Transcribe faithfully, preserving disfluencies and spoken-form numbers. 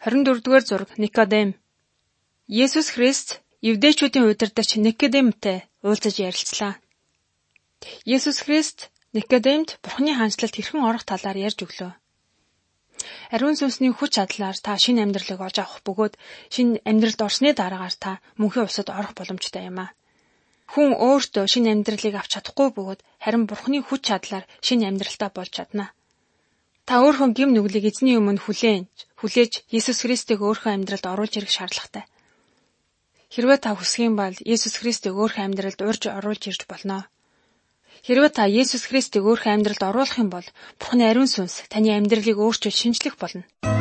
хорин дөрөвдүгээр зураг Никодем. Есүс Христ евдээчүүдийн удирдагч Никодемтэй уулзаж ярилцлаа. Есүс Христ Никодемд Бурхны хаанчлалд хэрхэн орох талаар ярьж өглөө. Ариун сүнсний хүч чадлаар та шинэ амьдралыг олж авах бөгөөд шинэ амьдралд орсны дараагаар та мөнхийн усад орох боломжтой юм аа. Хүн өөртөө шинэ амьдралыг авч чадахгүй бөгөөд харин Бурхны хүч чадлаар шинэ амьдралтай болж чадна. Та өөрхөн гэм нүглийг эзний өмнө хүлээн хүлээж Есүс Христийг өөрхөн амьдралд оруулж ирэх шаардлагатай. Хэрвээ та хүсэх юм бол Есүс Христийг өөрхөн амьдралд урьж оруулж ирж болно. Хэрвээ та Есүс Христийг өөрхөн амьдралд оруулах юм бол Бурхны ариун сүнс таны амьдралыг өөрчилж шинжлэх болно.